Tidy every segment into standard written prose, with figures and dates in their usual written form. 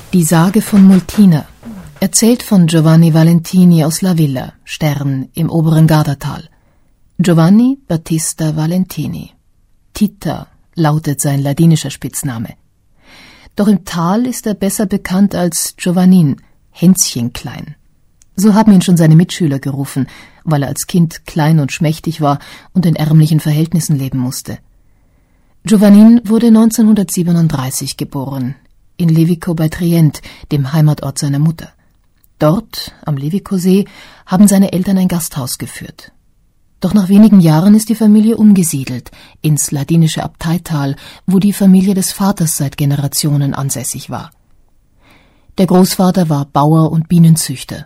Die Sage von Multina, erzählt von Giovanni Valentini aus La Villa, Stern im oberen Gardatal. Giovanni Battista Valentini. Tita lautet sein ladinischer Spitzname. Doch im Tal ist er besser bekannt als Giovannin, Hänschen klein. So haben ihn schon seine Mitschüler gerufen, weil er als Kind klein und schmächtig war und in ärmlichen Verhältnissen leben musste. Giovannin wurde 1937 geboren, in Levico bei Trient, dem Heimatort seiner Mutter. Dort, am Levicosee, haben seine Eltern ein Gasthaus geführt. Doch nach wenigen Jahren ist die Familie umgesiedelt, ins ladinische Abteital, wo die Familie des Vaters seit Generationen ansässig war. Der Großvater war Bauer und Bienenzüchter.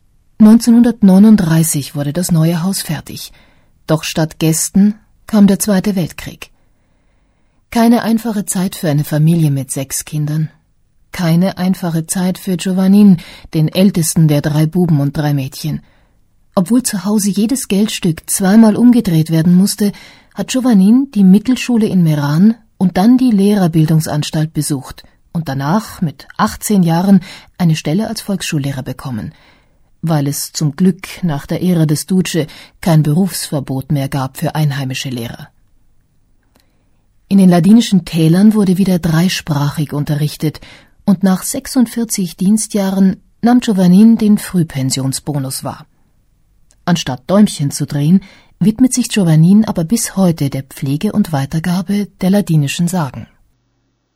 1939 wurde das neue Haus fertig, doch statt Gästen kam der Zweite Weltkrieg. Keine einfache Zeit für eine Familie mit 6 Kindern. Keine einfache Zeit für Giovannin, den ältesten der 3 Buben und 3 Mädchen. Obwohl zu Hause jedes Geldstück zweimal umgedreht werden musste, hat Giovannin die Mittelschule in Meran und dann die Lehrerbildungsanstalt besucht und danach mit 18 Jahren eine Stelle als Volksschullehrer bekommen, weil es zum Glück nach der Ära des Duce kein Berufsverbot mehr gab für einheimische Lehrer. In den ladinischen Tälern wurde wieder dreisprachig unterrichtet und nach 46 Dienstjahren nahm Giovannin den Frühpensionsbonus wahr. Anstatt Däumchen zu drehen, widmet sich Giovannin aber bis heute der Pflege und Weitergabe der ladinischen Sagen.